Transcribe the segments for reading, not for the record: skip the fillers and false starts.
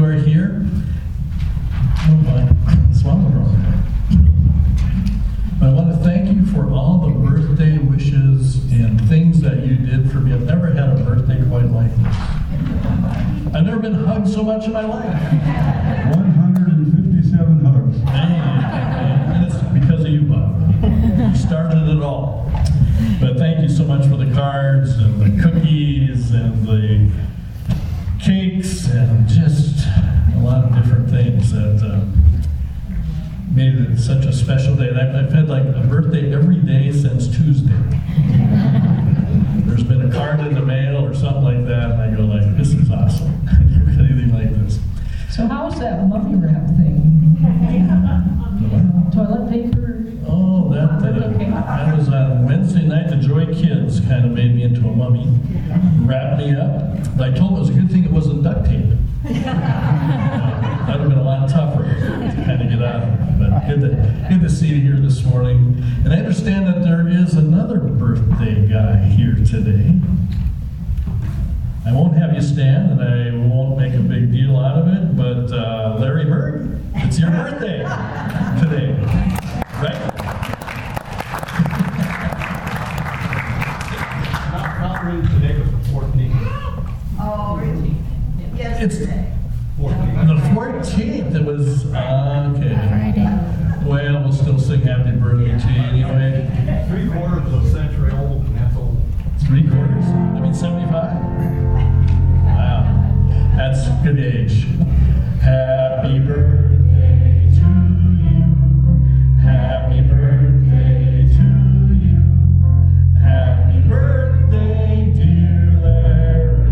are here. Oh my, swallow wrong. But I want to thank you for all the birthday wishes and things that you did for me. I've never had a birthday quite like this. I've never been hugged so much in my life. 157 hugs. And it's because of you, Bob. You started it all. But thank you so much for the cards and the cookies and the cakes and just a lot of different things that made it such a special day. I've had like a birthday every day since Tuesday. There's been a card in the mail or something like that, and I go like, this is awesome. I never had anything like this. So how's that mummy wrap thing? Toilet paper? Oh, that was on Wednesday night. The Joy Kids kind of made me into a mummy, wrapped me up. But I told them it was a good thing it wasn't duct tape. That would have been a lot tougher to kind of get out of it. But good to see you here this morning. And I understand that there is another birthday guy here today. I won't have you stand, and I won't make a big deal out of it, but Larry Berg, it's your birthday today, right? Not really today, but the 14th. Oh, really? Yes, It's today. 14th. the 14th. It was okay. Well, we'll still sing happy birthday to you anyway. 3/4 of a century old, and that's old. 3/4. I mean 75. Wow, that's a good age. Happy birthday to you. Happy birthday to you. Happy birthday, dear Larry.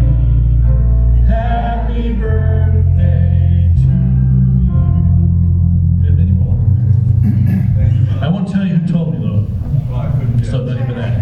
Happy birthday to you. And any more? I won't tell you who told me though. Well, I couldn't get So not even that.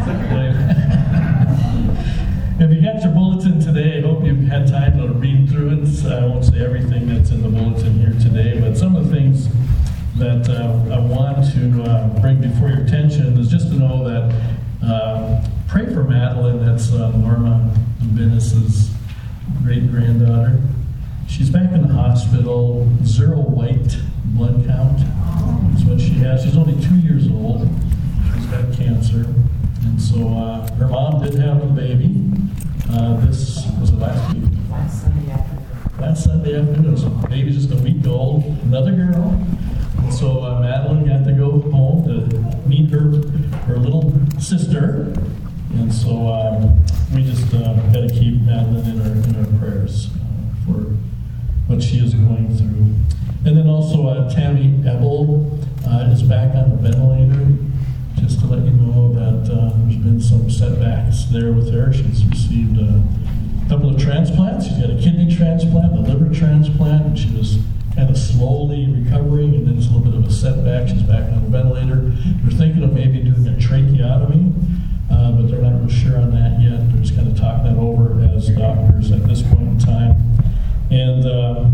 If you got your bulletin today, I hope you've had time to read through it. I won't say everything that's in the bulletin here today, but some of the things that I want to bring before your attention is just to know that pray for Madeline. That's Norma Venus's great-granddaughter. She's back in the hospital, 0 white blood count. That's what she has. She's only 2 years old. She's got cancer. And so her mom did have a baby. This was it last week? Last Sunday afternoon. So the baby's just a week old. Another girl. And so Madeline got to go home to meet her little sister. And so we just got to keep Madeline in our prayers for what she is going through. And then also Tammy Ebel is back on the ventilator. Just to let you know that there's been some setbacks there with her. She's received a couple of transplants. She's got a kidney transplant, a liver transplant, and she was kind of slowly recovering, and then it's a little bit of a setback. She's back on the ventilator. They're thinking of maybe doing a tracheotomy, but they're not real sure on that yet. They're just kind of talking that over as doctors at this point in time. And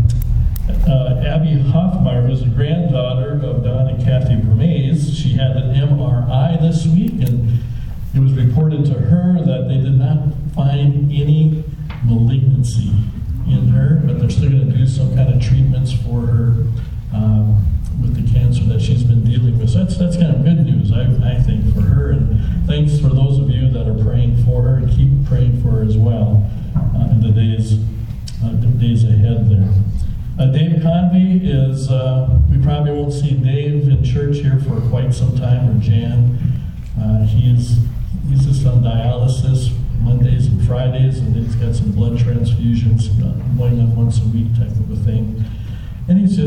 Abby Hoffmeyer, who's the granddaughter of Don and Kathy Vermees, she had an MRI this week, and it was reported to her that they did not find any malignancy in her, but they're still going to do some kind of treatments for her with the cancer that she's been dealing with. So that's kind of good news, I think, for her. And thanks for those of you that are praying for her, and keep praying for her as well in the days ahead there. Dave Convey is, we probably won't see Dave in church here for quite some time, or Jan. He's just on dialysis Mondays and Fridays, and then he's got some blood transfusions going on once a week type of a thing. And he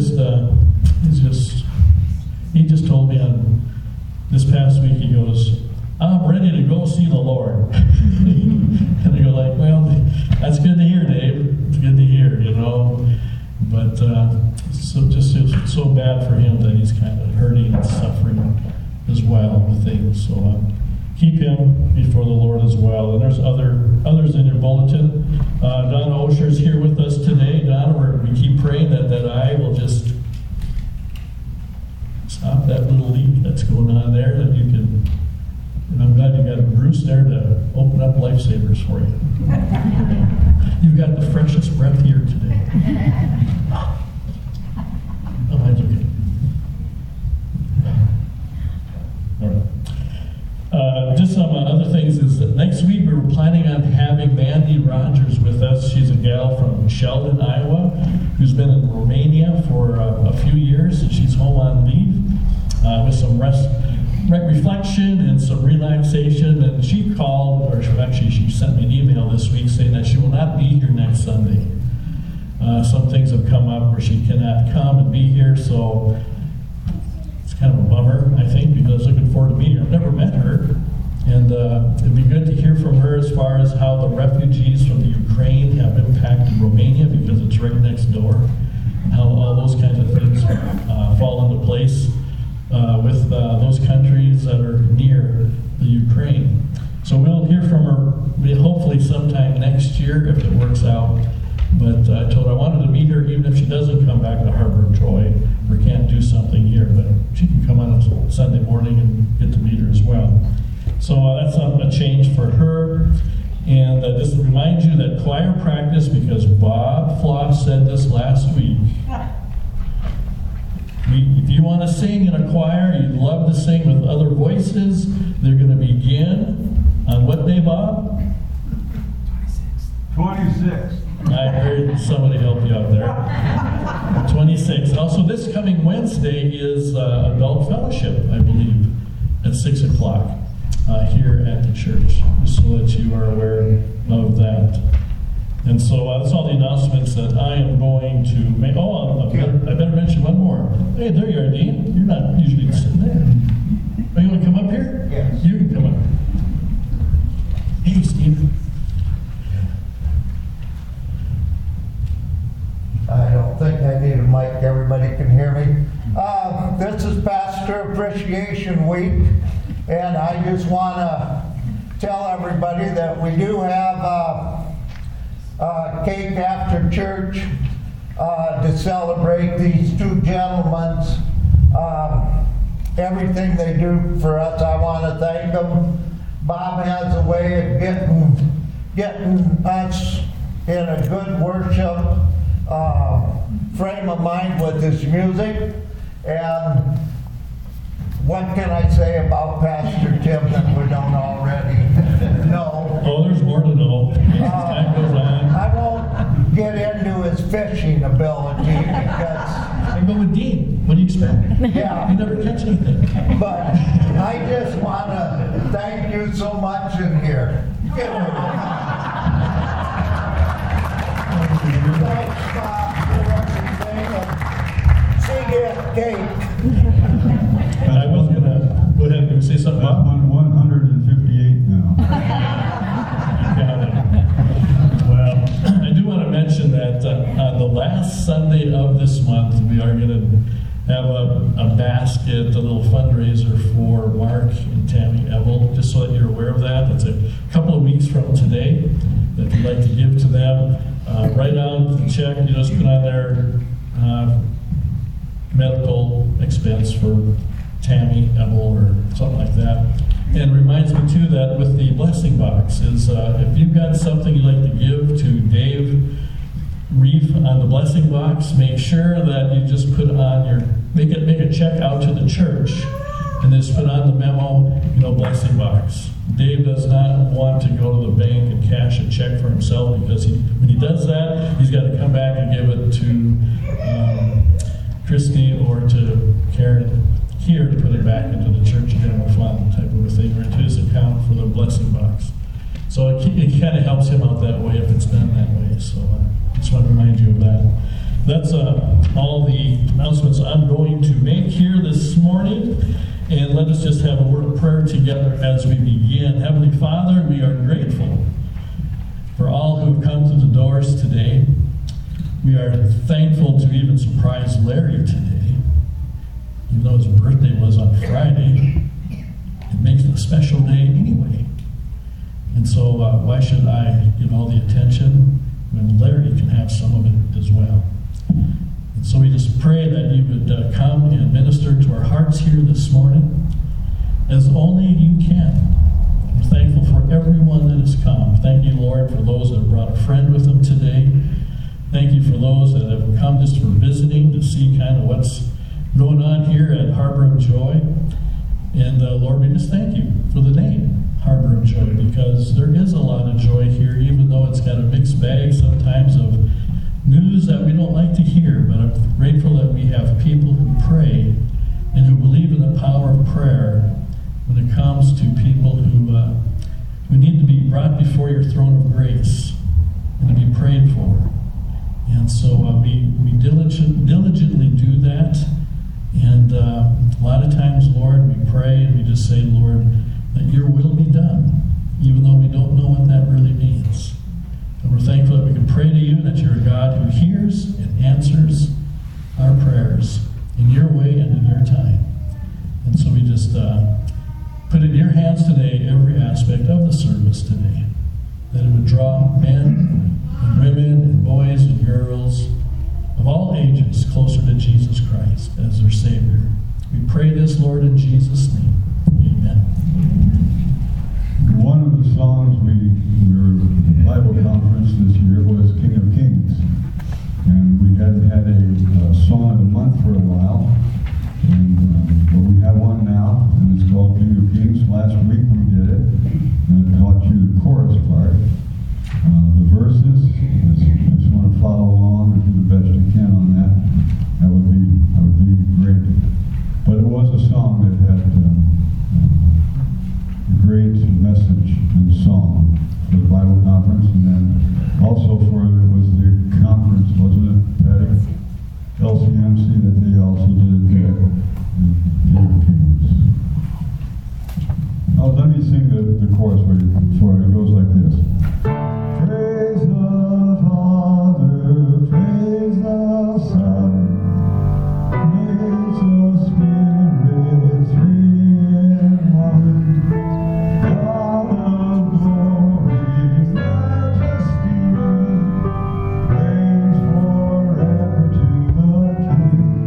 just told me on this past week, he goes, I'm ready to go see the Lord. And I go like, well, that's good to hear, Dave. It's good to hear, you know. But it's so bad for him that he's kind of hurting and suffering as well with things. So keep him before the Lord as well. And there's others in your bulletin. Donna Osher's here with us today. Donna, we keep praying that eye will just stop that little leak that's going on there, that you can. And I'm glad you got Bruce there to open up Lifesavers for you. You've got the freshest breath here today. Oh, mine's okay. All right. Just some other things is that next week we were planning on having Mandy Rogers with us. She's a gal from Sheldon, Iowa, who's been in Romania for a few years, and she's home on leave with some reflection and some relaxation. And she called, or actually she sent me an email this week saying that she will not be here next Sunday. Some things have come up where she cannot come and be here, so it's kind of a bummer, I think, because looking forward to meeting her. I've never met her, and it'd be good to hear from her as far as how the refugees from the Ukraine have impacted Romania, because it's right next door, and how all those kinds of things fall into place with those countries that are near the Ukraine. So we'll hear from her hopefully sometime next year if it works out. But I told her I wanted to meet her even if she doesn't come back to Harbor Joy or can't do something here, but she can come on a Sunday morning and get to meet her as well. So that's a change for her. And just to remind you that choir practice, because Bob Floss said this last week, if you want to sing in a choir, you'd love to sing with other voices, they're going to begin on what day, Bob? 26. I heard somebody help you out there. 26. Also, this coming Wednesday is Adult Fellowship, I believe, at 6 o'clock here at the church, just so that you are aware of that. And so that's all the announcements that I am going to make. Oh, I better mention one more. Hey, there you are, Dean. You're not usually sitting there. Are you going to come up here? Yes. You can come up. Hey, Steve. I don't think I need a mic. Everybody can hear me. This is Pastor Appreciation Week, and I just want to tell everybody that we do have cake after church to celebrate these two gentlemen's everything they do for us. I want to thank them. Bob has a way of getting us in a good worship frame of mind with his music. And what can I say about Pastor Tim that we don't already know? Oh, there's more to know. As time goes on. I won't get into his fishing ability because, I go with Dean. What do you expect? yeah. You never catch anything. But I just want to thank you so much in here. Give me a thanks, Bob, for everything. See you at cake. I was going to go ahead and say something. About 158 now. Got it. Well, I do want to mention that on the last Sunday of this month, we are going to have a basket, a little fundraiser for Mark and Tammy Ebel, just so that you're aware of that. It's a couple of weeks from today that we'd like to give to them. Write out the check, you just put on their medical expense for Tammy Ebel or something like that. And reminds me too that with the blessing box is if you've got something you'd like to give to Dave Reef on the blessing box, make sure that you just put on your make a check out to the church and just put on the memo, blessing box. Dave does not want to go to the bank and cash a check for himself, because when he does that, he's got to come back and give it to Christy or to Karen here to put it back into the church general fund type of a thing, or into his account for the blessing box. So it kind of helps him out that way if it's done that way. So I just want to remind you of that. That's all the announcements I'm going to make here this morning. And let us just have a word of prayer together as we begin. Heavenly Father, we are grateful for all who have come to the doors today. We are thankful to even surprise Larry today. Even though his birthday was on Friday, it makes it a special day anyway. And so why should I give all the attention when Larry can have some of it as well? And so we just pray that you would come and minister to our hearts here this morning as only you can. We're thankful for everyone that has come. Thank you, Lord, for those that have brought a friend with them today. Thank you for those that have come just just for visiting to see kind of what's going on here at Harbor of Joy. And Lord, we just thank you for the name, Harbor of Joy, because there is a lot of joy here, even though it's got a mixed bag sometimes of news that we don't like to hear. But I'm grateful that we have people who pray and who believe in the power of prayer when it comes to people who need to be brought before your throne of grace and to be prayed for. And so we diligently do that. And a lot of times, Lord, we pray and we just say, Lord, that your will be done, even though we don't know what that really means. And we're thankful that we can pray to you, that you're a God who hears and answers our prayers in your way and in your time. And so we just put in your hands today every aspect of the service today, that it would draw men and women and boys and girls of all ages closer to Jesus Christ as their Savior. We pray this, Lord, in Jesus' name. Amen. One of the songs we were at the Bible conference this year was King of Kings. And we hadn't had a song of the month for a while. But we have one now, and it's called King of Kings. Last week we did it, and I taught you the chorus part. The verses, if you want to follow along or do the best you can on that, that would be great. But it was a song that had a great message and song for the Bible conference, and then also for there was the conference, wasn't it, Patty? LCMC that they also did there. Now let me sing the chorus for you. It goes like this. Praise the Father, praise the Son, praise the Spirit, three in one. God of glory, majesty, praise forever to the King.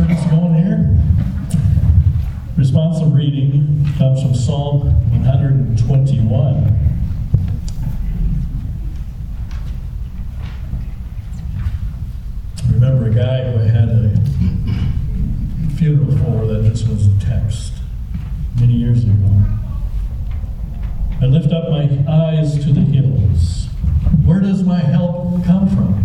Everybody's going here? Responsive reading comes from Psalm 121. I remember a guy who I had a funeral for that just was a text many years ago. I lift up my eyes to the hills. Where does my help come from?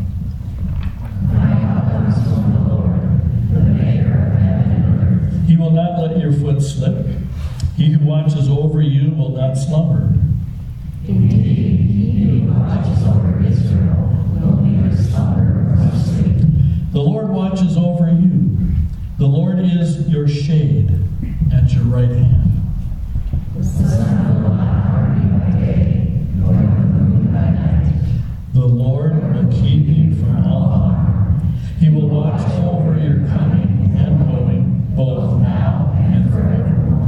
He will not let your foot slip. He who watches over you will not slumber. Indeed, he who watches over Israel will neither slumber nor sleep. The Lord watches over you. The Lord is your shade at your right hand. The sun will not harm you by day, nor the moon by night. The Lord will keep you from all harm. He will watch over your coming and going, both now and forevermore.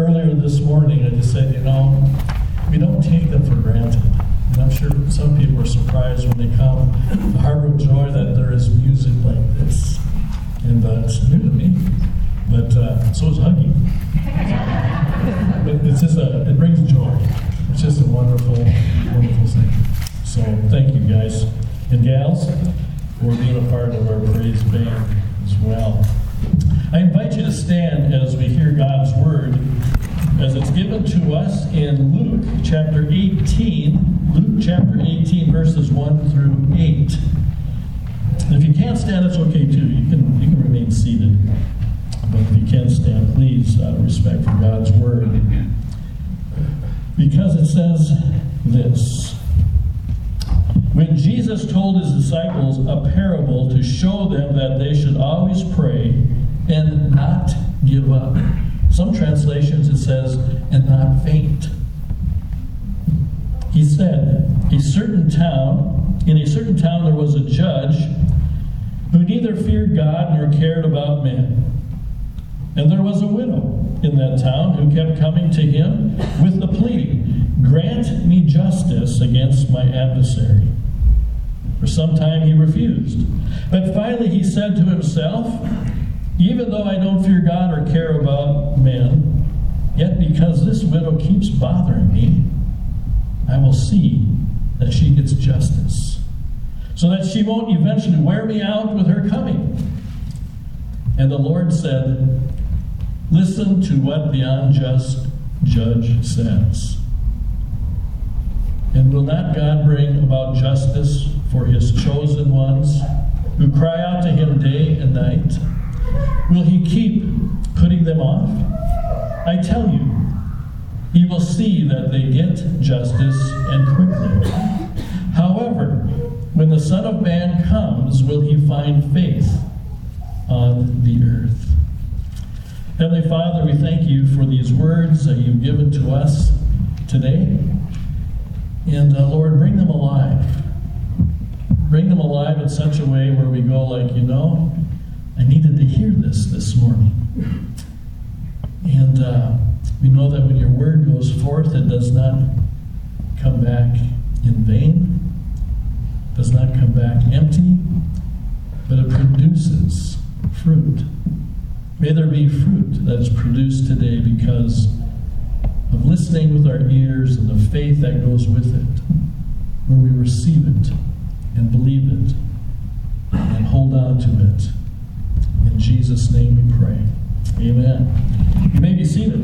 earlier this morning, I just said, we don't take them for granted. And I'm sure some people are surprised when they come to Harbor of Joy that there is music like this. And it's new to me. But so is hugging. But it's just it brings joy. It's just a wonderful, wonderful thing. So thank you guys and gals for being a part of our praise band as well. I invite you to stand as we hear God's word as it's given to us in Luke chapter 18. Luke chapter 18, verses 1 through 8. And if you can't stand, it's okay too. You can remain seated. But if you can stand, please, out of respect for God's word. Because it says this. When Jesus told his disciples a parable to show them that they should always pray and not give up. Some translations it says, and not faint. He said, in a certain town there was a judge who neither feared God nor cared about men. And there was a widow in that town who kept coming to him with the plea, grant me justice against my adversary. For some time he refused. But finally he said to himself, even though I don't fear God or care about men, yet because this widow keeps bothering me, I will see that she gets justice, so that she won't eventually wear me out with her coming. And the Lord said, listen to what the unjust judge says. And will not God bring about justice for his chosen ones who cry out to him day and night? Will he keep putting them off? I tell you, he will see that they get justice and quickly. However, when the Son of Man comes, will he find faith on the earth? Heavenly Father, we thank you for these words that you've given to us today. And Lord, bring them alive. Bring them alive in such a way where we go like, I needed to hear this morning. And we know that when your word goes forth, it does not come back in vain, does not come back empty, but it produces fruit. May there be fruit that is produced today because of listening with our ears and the faith that goes with it, where we receive it and believe it and hold on to it. In Jesus' name we pray. Amen. You may be seated.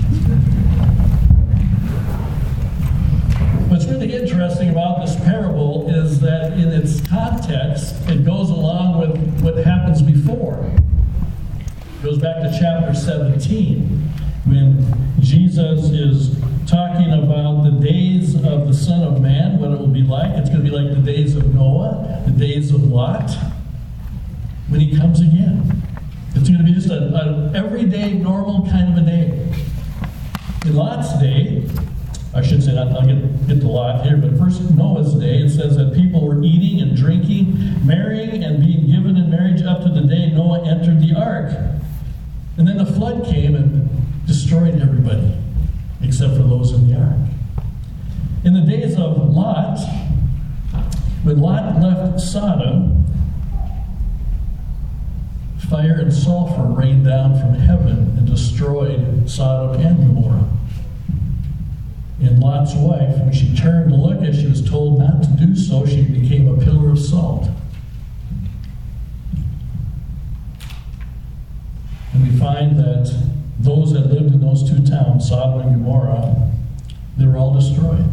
What's really interesting about this parable is that in its context, it goes along with what happens before. It goes back to chapter 17, when Jesus is talking about the days of the Son of Man, what it will be like. It's going to be like the days of Noah, the days of Lot, when he comes again. It's going to be just an everyday, normal kind of a day. In Lot's day, I should say, I'll get to Lot here, but first Noah's day, it says that people were eating and drinking, marrying and being given in marriage up to the day Noah entered the ark. And then the flood came and destroyed everybody, except for those in the ark. In the days of Lot, when Lot left Sodom, fire and sulfur rained down from heaven and destroyed Sodom and Gomorrah. And Lot's wife, when she turned to look, as she was told not to do so, she became a pillar of salt. And we find that those that lived in those two towns, Sodom and Gomorrah, they were all destroyed.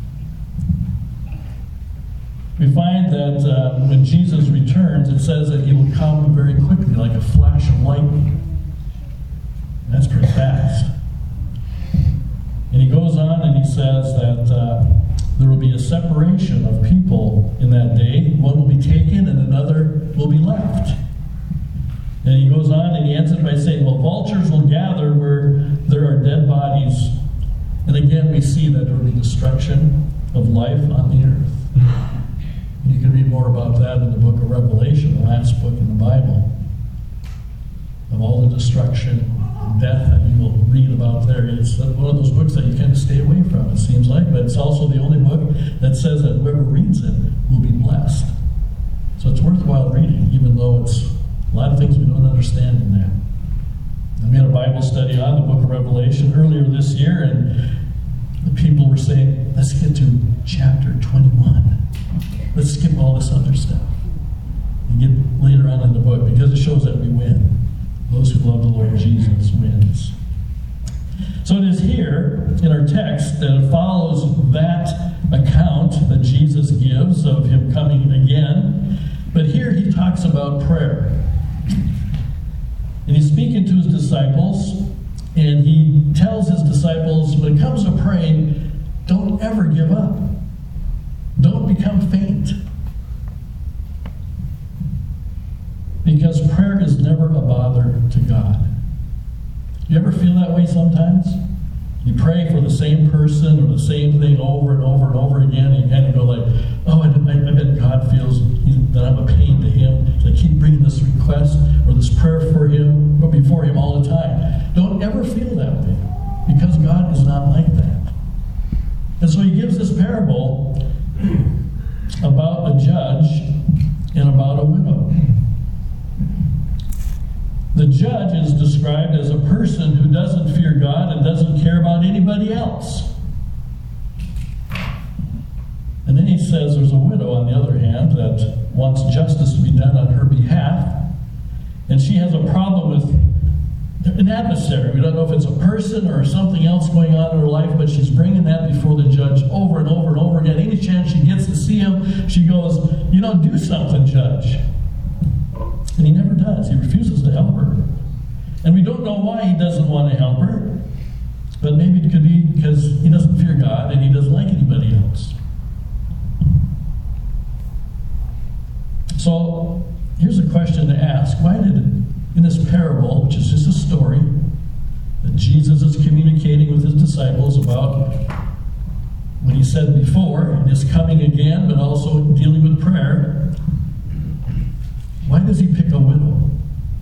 We find that when Jesus returns, it says that he will come very quickly, like a flash of lightning. That's pretty fast. And he goes on and he says that there will be a separation of people in that day. One will be taken and another will be left. And he goes on and he ends it by saying, well, vultures will gather where there are dead bodies. And again, we see that there will be destruction of life on the earth. You can read more about that in the book of Revelation, the last book in the Bible, of all the destruction death that you will read about there. It's one of those books that you kind of stay away from, it seems like, but it's also the only book that says that whoever reads it will be blessed. So it's worthwhile reading, even though it's a lot of things we don't understand in there. And we had a Bible study on the book of Revelation earlier this year, and the people were saying, let's get to chapter 21. Let's skip all this other stuff and get later on in the book, because it shows that we win. Those who love the Lord Jesus wins. So it is here in our text that it follows that account that Jesus gives of him coming again. But here he talks about prayer. And he's speaking to his disciples, and he tells his disciples, when it comes to praying, don't ever give up. Don't become faint. Because prayer is never a bother to God. You ever feel that way sometimes? You pray for the same person or the same thing over and over and over again, and you kind of go like, oh, I bet God feels that I'm a pain to him, so I keep bringing this request or this prayer for him or before him all the time. Don't ever feel that way, because God is not like that. And so he gives this parable about a judge and about a widow. The judge is described as a person who doesn't fear God and doesn't care about anybody else. And then he says there's a widow, on the other hand, that wants justice to be done on her behalf. And she has a problem with an adversary. We don't know if it's a person or something else going on in her life, but she's bringing that before the judge over and over and over again. Any chance she gets to see him, she goes, do something, judge. And he never does. He refuses to help her. And we don't know why he doesn't want to help her. But maybe it could be because he doesn't fear God and he doesn't like anybody else. So here's a question to ask. Why did, in this parable, which is just a story, that Jesus is communicating with his disciples about what he said before, and is coming again, but also dealing with prayer, why does he pick a widow?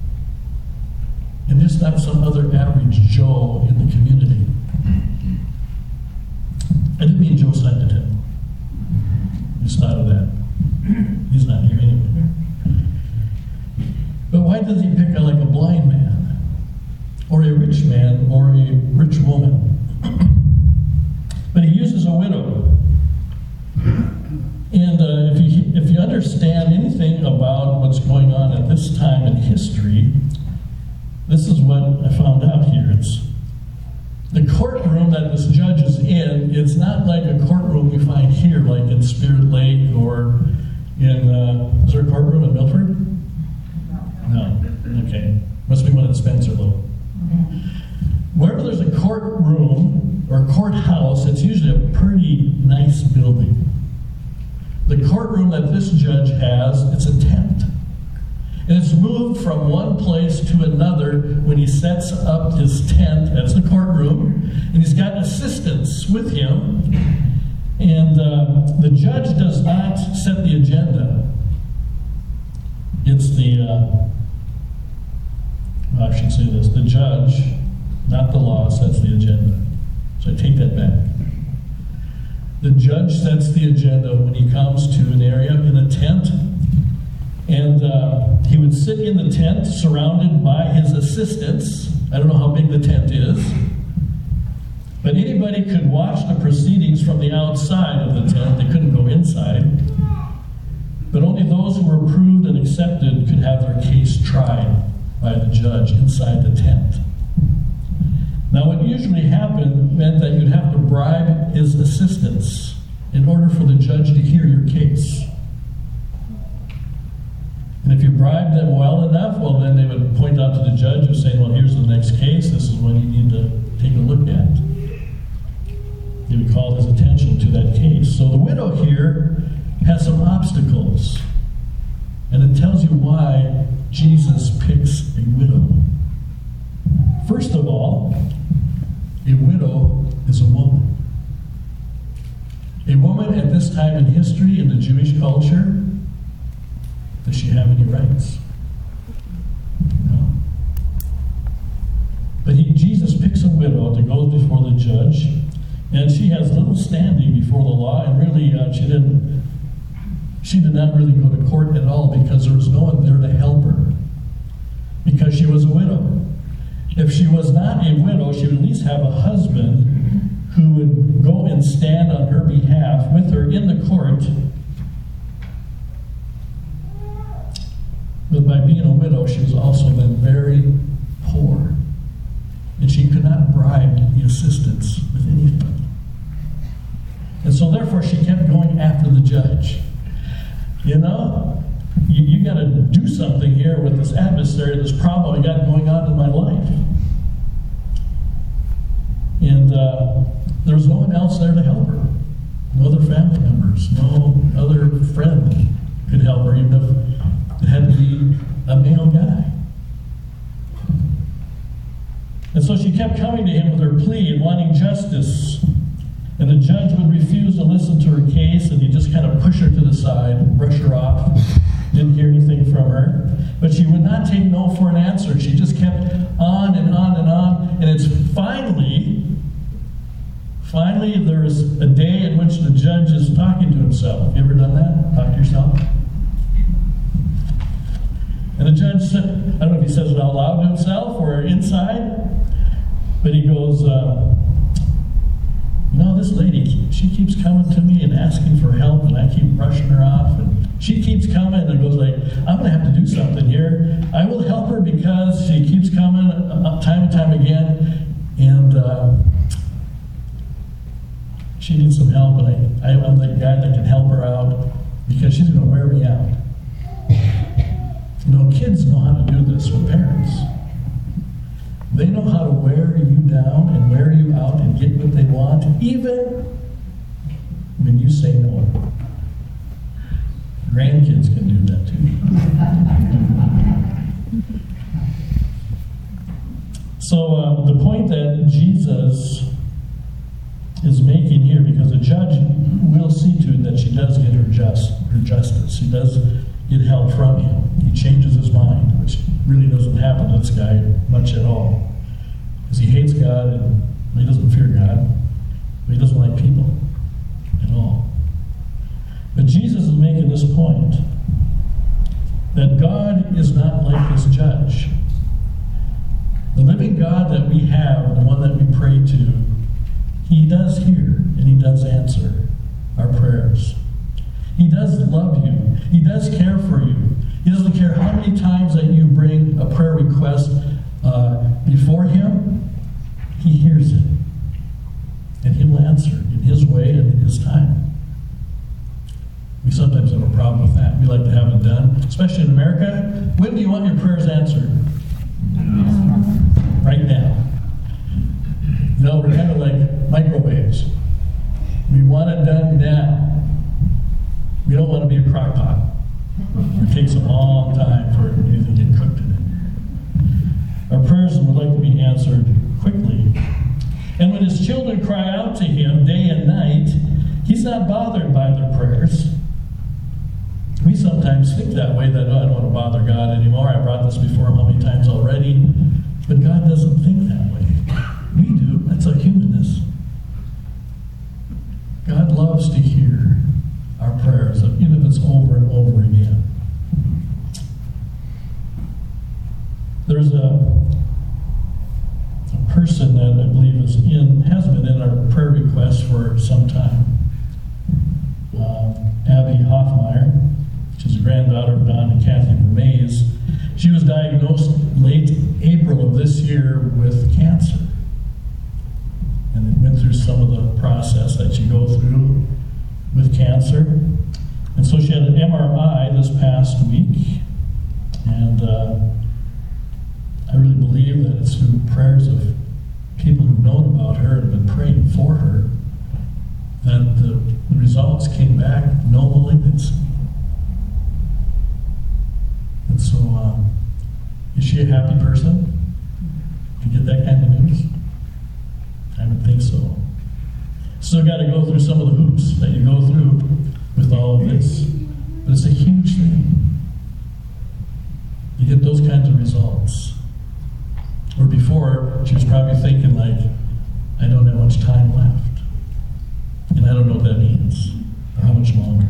And just not some other average Joe in the community. I didn't mean Joe Simonton. Just thought of that. He's not here anyway. But why does he pick like a blind man? Or a rich man? Or a rich woman? But he uses a widow. And if you understand anything about what's going on at this time in history, this is what I found out here. It's the courtroom that this judge is in. It's not like a courtroom we find here, like in Spirit Lake or in, is there a courtroom in Milford? No. Okay. Must be one in Spencerville. Wherever there's a courtroom or courthouse, it's usually a pretty nice building. The courtroom that this judge has, it's a tent. And it's moved from one place to another when he sets up his tent. That's the courtroom. And he's got assistants with him. And the judge does not set the agenda. It's I should say this. The judge, not the law, sets the agenda. So I take that back. The judge sets the agenda when he comes to an area in a tent. And he would sit in the tent surrounded by his assistants. I don't know how big the tent is. But anybody could watch the proceedings from the outside of the tent. They couldn't go inside. But only those who were approved and accepted could have their case tried by the judge inside the tent. Now, what usually happened meant that you'd have to bribe his assistants in order for the judge to hear your case. And if you bribed them well enough, well, then they would point out to the judge and say, well, here's the next case. This is one you need to take a look at. He would call his attention to that case. So the widow here has some obstacles. And it tells you why Jesus picks a widow. First of all, a widow is a woman. A woman at this time in history in the Jewish culture, does she have any rights? No. But he goes before the judge, and she has little standing before the law, and really she did not really go to court at all because there was no one there to help her, because she was a widow. If she was not a widow, she would at least have a husband who would go and stand on her behalf with her in the court. But by being a widow, she was also then very poor. And she could not bribe the assistants with anything. And so therefore she kept going after the judge. You know, you got to do something here with this adversary, this problem I got going on in my life. And there was no one else there to help her. No other family members, no other friend could help her, even if it had to be a male guy. And so she kept coming to him with her plea and wanting justice. And the judge would refuse to listen to her case, and he'd just kind of push her to the side, brush her off. Didn't hear anything from her. But she would not take no for an answer. She just kept on and on and on. And it's finally there's a day in which the judge is talking to himself. You ever done that? Talk to yourself? And the judge said, I don't know if he says it out loud to himself or inside, but he goes, this lady, she keeps coming to me and asking for help, and I keep brushing her off, and she keeps coming, and it goes like, I'm going to have to do something here. I will help her because she keeps coming time and time again, and she needs some help, and I'm the guy that can help her out because she's going to wear me out. Kids know how to do this with parents. They know how to wear you down and wear you out and get what they want, even when you say no. Grandkids can do that too. So the point that Jesus is making here, because the judge will see to it that she does get her justice. She does get help from him. He changes his mind, which really doesn't happen to this guy much at all. Because he hates God, and he doesn't fear God, but he doesn't like people at all. But Jesus is making this point, that God is not like this judge. The living God that we have, the one that we pray to, he does hear and he does answer our prayers. He does love you. He does care for you. He doesn't care how many times that you bring a prayer request before him. He hears it. And he will answer in his way and in his time. We sometimes have a problem with that. We like to have it done, especially in America. When do you want your prayers answered? Right now. We're kind of like microwaves. We want it done now. We don't want to be a crock pot. It takes a long time for anything to get cooked in it. Our prayers would like to be answered quickly. And when his children cry out to him day and night, he's not bothered by their prayers. We sometimes think that way, that, I don't want to bother God anymore. I brought this before him how many times already. But God doesn't think that way. We do. That's our humanness. God loves to hear our prayers, even if it's over and over again. There's a person that I believe has been in our prayer request for some time. Abby Hoffmeyer, she's a granddaughter of Don and Kathy Vermaze. She was diagnosed late April of this year with cancer. And it went through some of the process that you go through with cancer. And so she had an MRI this past week. And I really believe that it's through prayers of people who've known about her and have been praying for her that the results came back no malignancy. And so, is she a happy person to get that kind of news? I would think so. Still got to go through some of the hoops that you go through with all of this. But it's a huge thing. You get those kinds of results. Or before, she was probably thinking like, I don't have much time left. And I don't know what that means, or how much longer.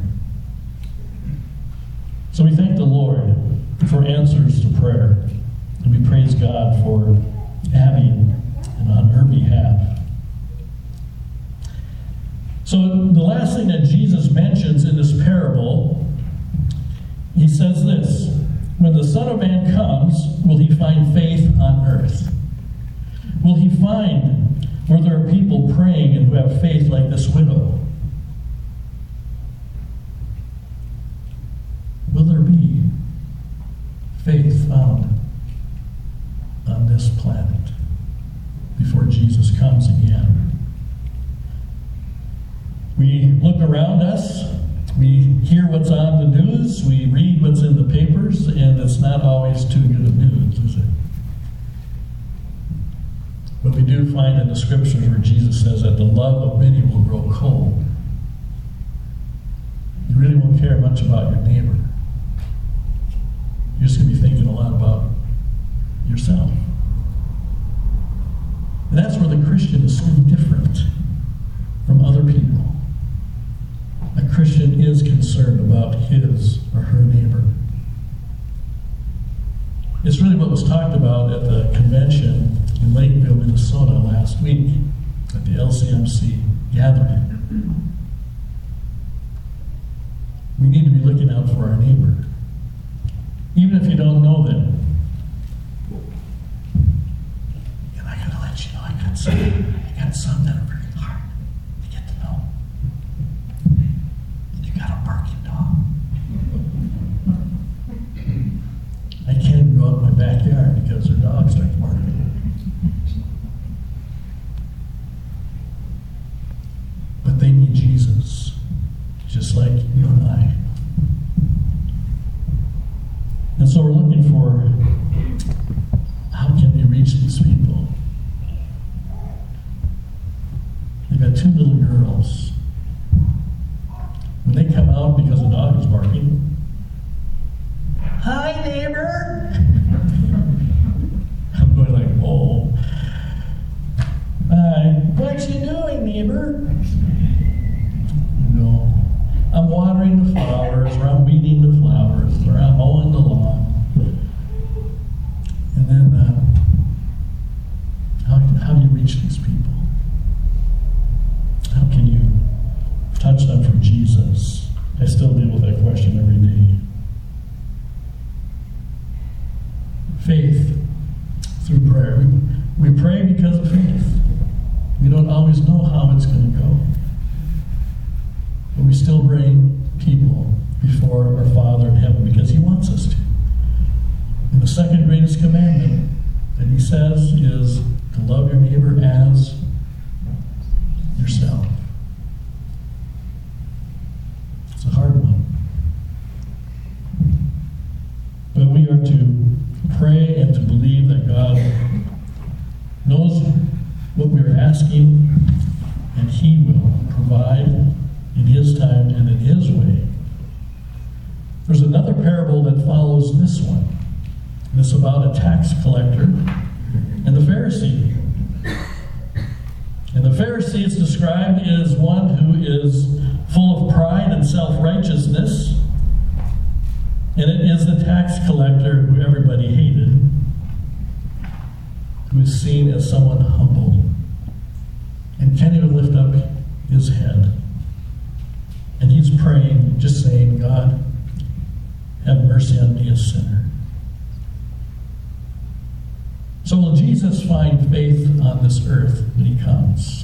So we thank the Lord for answers to prayer. And we praise God for Abby and on her behalf. So the last thing that Jesus mentions in this parable, he says this: when the Son of Man comes, will he find faith on earth? Will he find where there are people praying and who have faith like this widow? Will there be faith found on this planet before Jesus comes again? We look around us, we hear what's on the news, we read what's in the papers, and it's not always too good of news, is it? But we do find in the scriptures where Jesus says that the love of many will grow cold. You really won't care much about your neighbor. You're just going to be thinking a lot about yourself. And that's where the Christian is so different from other people. A Christian is concerned about his or her neighbor. It's really what was talked about at the convention in Lakeville, Minnesota last week at the LCMC gathering. We need to be looking out for our neighbor, even if you don't know them. And I gotta let you know, I got some that are very hard to get to know. You got a barking dog. I can't even go out in my backyard because their dog starts barking. But they need Jesus, just like you and I. And so we're looking for, how can we reach these people? They've got two little girls. When they come out because the dog is barking, "Hi, neighbor!" I'm going like, "Oh, hi, what you doing, neighbor?" No, I'm watering the flowers, or I'm weeding the flowers, or I'm mowing the lawn. And then, how do you reach these people? How can you touch them for Jesus? I still deal with that question every day. Faith through prayer. We pray because of faith. We don't always know how it's going to go. But we still bring people before our Father in heaven because He wants us to. And the second greatest commandment that He says is to love your neighbor as yourself. It's a hard one. But we are to pray and to believe that God knows what we are asking, and He will provide in His time and in His way. There's another parable that follows this one. And it's about a tax collector and the Pharisee. And the Pharisee is described as one who is full of pride and self-righteousness. And it is the tax collector who everybody hated, who is seen as someone humble and can't even lift up his head. And he's praying, just saying, "God, have mercy on me, a sinner." So will Jesus find faith on this earth when He comes?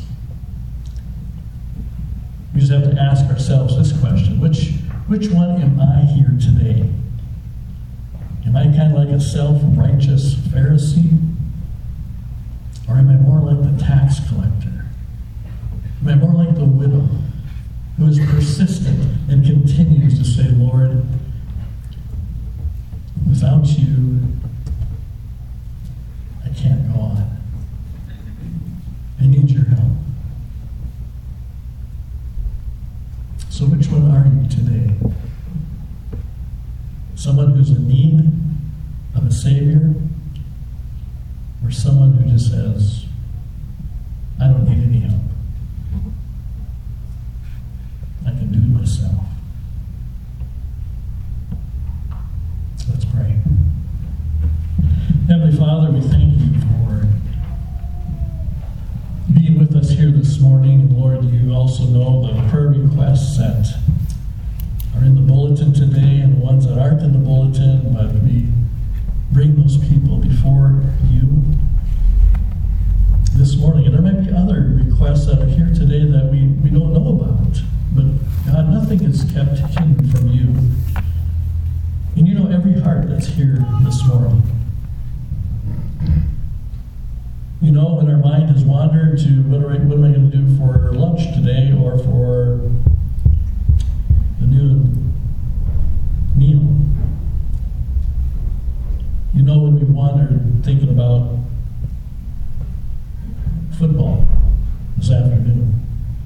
We just have to ask ourselves this question: which one am I here today? Am I kind of like a self-righteous Pharisee? Or am I more like the tax collector? Am I more like the widow who is persistent and continues to say, "Lord, without you, I can't go on. I need your help." So which one are you today? Someone who's in need of a Savior, or someone who just says, "I don't need morning. And Lord, you also know the prayer requests that are in the bulletin today and the ones that aren't in the bulletin, but we bring those people before you this morning. And there might be other requests that are here today that we don't know about. But God, nothing is kept hidden from you. And you know every heart that's here this morning. You know when our mind has wandered to what am I going to do for lunch today or for the new meal. You know when we've wandered thinking about football this afternoon.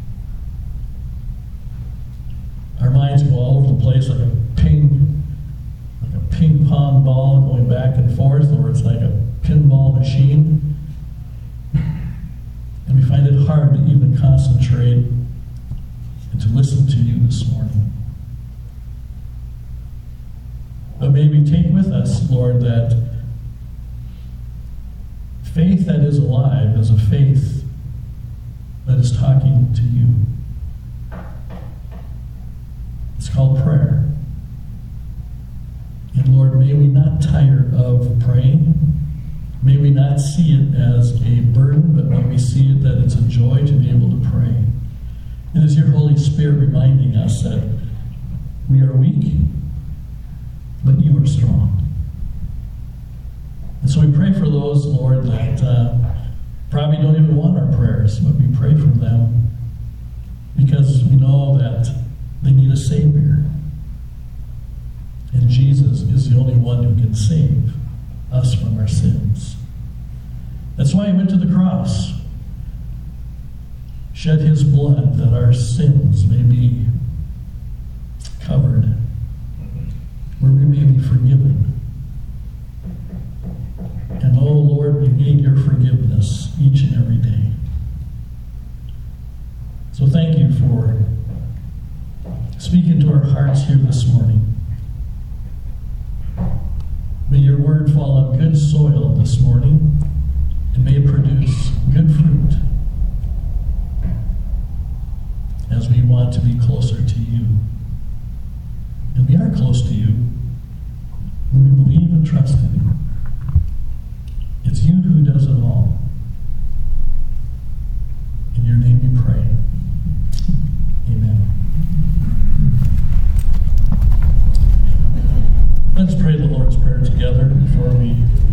Our minds go all over the place like a ping pong ball going back and forth, or it's like a pinball machine. And we find it hard to even concentrate and to listen to you this morning. But may we take with us, Lord, that faith that is alive is a faith that is talking to you. It's called prayer. And Lord, may we not tire of praying. May we not see it as a burden, but may we see it that it's a joy to be able to pray. It is your Holy Spirit reminding us that we are weak, but you are strong. And so we pray for those, Lord, that probably don't even want our prayers, but we pray for them because we know that they need a Savior. And Jesus is the only one who can save us from our sins. That's why he went to the cross, shed his blood that our sins may be covered, where we may be forgiven. And oh Lord, we need your forgiveness each and every day. So thank you for speaking to our hearts here this morning. May your word fall on good soil this morning, and may it produce good fruit as we want to be closer to you. And we are close to you when we believe and trust in you. It's you who does it all. In your name we pray. Amen. Let's pray the Lord's Prayer together before we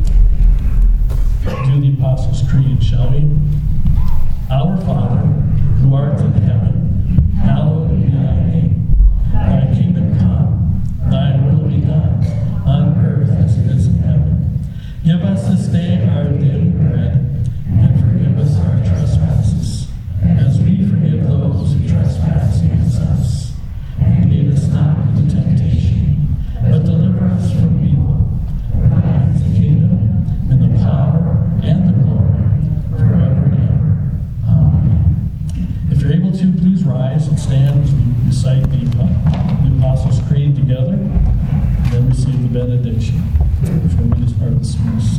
do the Apostles' Creed, shall we? Our Father, who art in heaven, hallowed be thy name. Thy kingdom come, thy will be done, on earth as it is in heaven. Give us this day our daily bread, and forgive us our trespasses, as we forgive those who trespass against us. And lead us not into temptation, but deliver us from evil. For thine is the kingdom, and the power, and the glory, forever and ever. Amen. If you're able to, please rise and stand as we recite the Apostles' Creed together, and then receive the benediction before we are dismissed.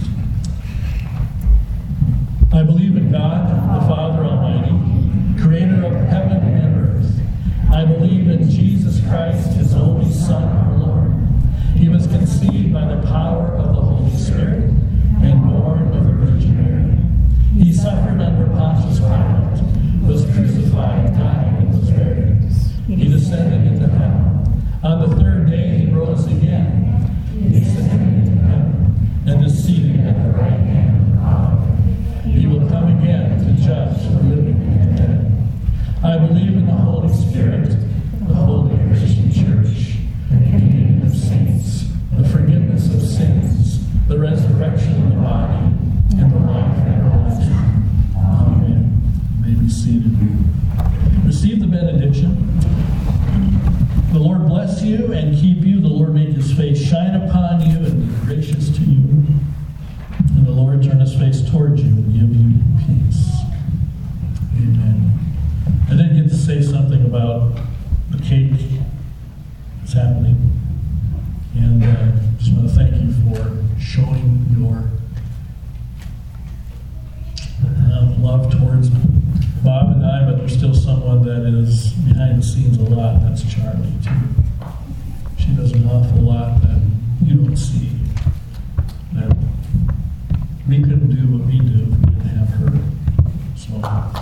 I believe in God, the Father Almighty, creator of heaven and earth. I believe in Jesus Christ, his only Son, our Lord. He was conceived by the power of the Holy Spirit and born of the Virgin Mary. He suffered under Pontius Pilate, was crucified, died, and was buried. He descended into hell. On the third day he rose again. He ascended into heaven and is seated at the right hand of God. He will come again to judge the living and the dead. I believe in the Holy Spirit, the holy Christian Church, the communion of saints, the forgiveness of sins, the resurrection of the body, and the life everlasting. Amen. You may be seated. Receive the benediction. The Lord bless you and keep you. The Lord make his face shine upon you and be gracious to you. And the Lord turn his face towards you and give you peace. Amen. I did get to say something about the cake that's happening. And I just want to thank you for showing your love towards Bob and I, but that is behind the scenes a lot, and that's Charlie too. She does an awful lot that you don't see. That we couldn't do what we do if we didn't have her. So,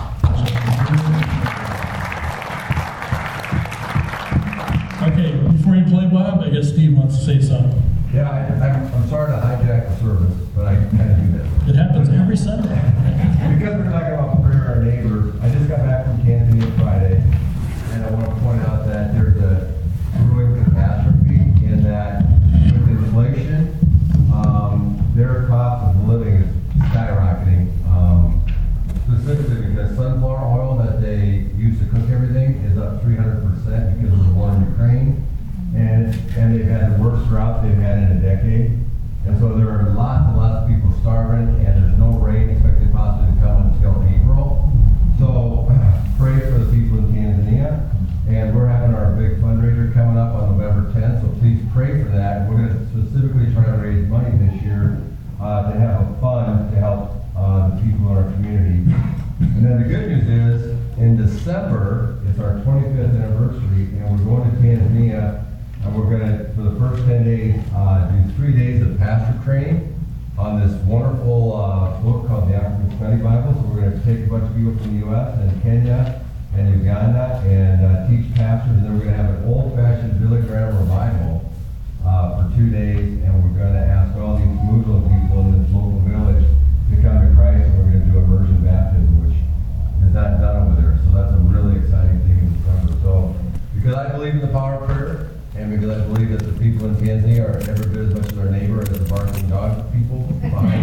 okay, before you play Bob, I guess Steve wants to say something. Yeah, I'm sorry to hijack the service, but I kind of do this. It happens every Sunday. Because we're talking about prayer for our neighbors, I just got back from Kansas Friday, and I want to point out that there's a brewing catastrophe in that with inflation, their cost of living is skyrocketing. Specifically because sunflower oil that they use to cook everything is up 300% because of the war in Ukraine. And they've had the worst drought they've had in a decade. And so there are lots and lots of people starving, and there's no rain expected possibly to come until April. So pray for the people in Tanzania. And we're having our big fundraiser coming up on November 10th, so please pray for that. We're going to specifically try to raise money this year to have a fund to help the people in our community. And then the good news is, in December, it's our 25th anniversary, and we're going to Tanzania, and we're going to, for the first 10 days, do 3 days of pastor training on this wonderful book called the African Study Bible. So we're going to take a bunch of people from the U.S. and Kenya and Uganda and teach pastors, and then we're going to have an old-fashioned Billy Graham revival for 2 days, and we're going to ask all these Muslim people in this local village to come to Christ, and we're going to do immersion baptism, which is not done over there. So that's a really exciting thing in December. So because I believe in the power of prayer, and because I believe that the people in Tanzania are every bit as much as our neighbor and the barking dog people behind